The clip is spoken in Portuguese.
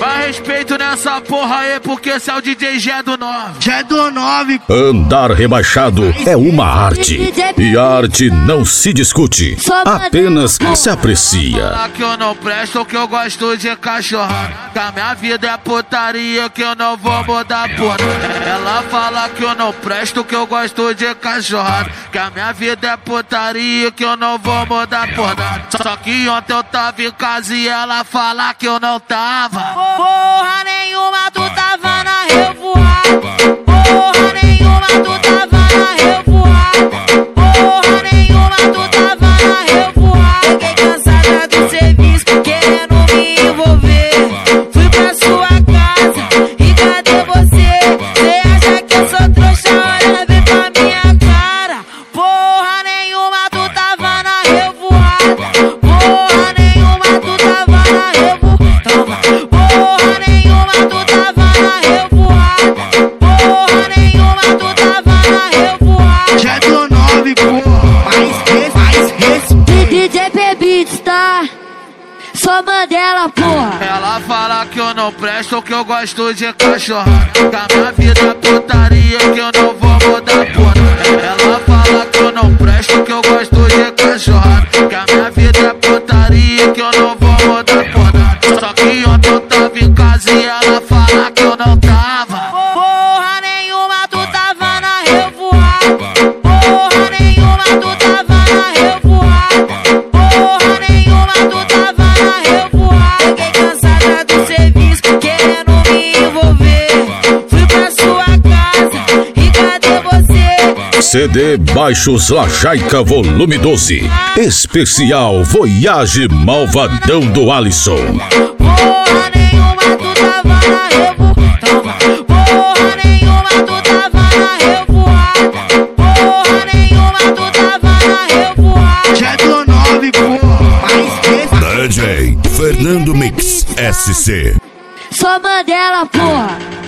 Vai respeito nessa porra aí, porque esse é o DJ Gé do 9. Gé do 9. Andar rebaixado é uma arte. E a arte não se discute, apenas se aprecia. Fala que eu não presto, que eu gosto de cachorrada. Que a minha vida é putaria, que eu não vou mudar por nada. Ela fala que eu não presto, que eu gosto de cachorrada. Que a minha vida é putaria, que eu não vou mudar por nada. Só que ontem eu tava em casa e ela fala que eu não tava. Porra nenhuma, tu tava na revoada. Porra nenhuma, tu tava na revoada. Porra nenhuma, tu tava na revoada. Fiquei cansada do serviço, querendo me envolver. Fui pra sua casa, e cadê você? Cê acha que eu sou trouxa? Olha bem pra minha cara. Porra nenhuma, tu tava na revoada. Porra nenhuma, tu tava na revoada. Porra nenhuma, tu tava na revoada. Porra nenhuma, tu tava na revoada. Gé do 9, porra. Mais respeito. DJ P-Beats, tá? Só Mandela, porra. Ela fala que eu não presto, que eu gosto de cachorrada. Que a minha vida é putaria, que eu não vou mudar por nada. Ela fala que eu não presto, que eu gosto de cachorrada. Que a minha vida é putaria, que eu não vou mudar por nada. Só que ontem eu tava em casa e ela fala que eu não tava. Porra nenhuma, tu tava na revoada. Porra nenhuma, tu tava na revoada. Porra nenhuma, tu tava na revoada. Fiquei cansada do serviço, querendo me envolver. Fui pra sua casa, e cadê você? CD Baixos La Jaica Volume 12. Especial Voyage Malvadão do Alisson. Porra nenhuma, tu tava na revoada. Porra nenhuma, tu tava na revoada. Porra nenhuma, tu tava na revoada. Gé do 9, porra. Mais respeito. DJ Fernando Mix SC. Só Mandela, porra.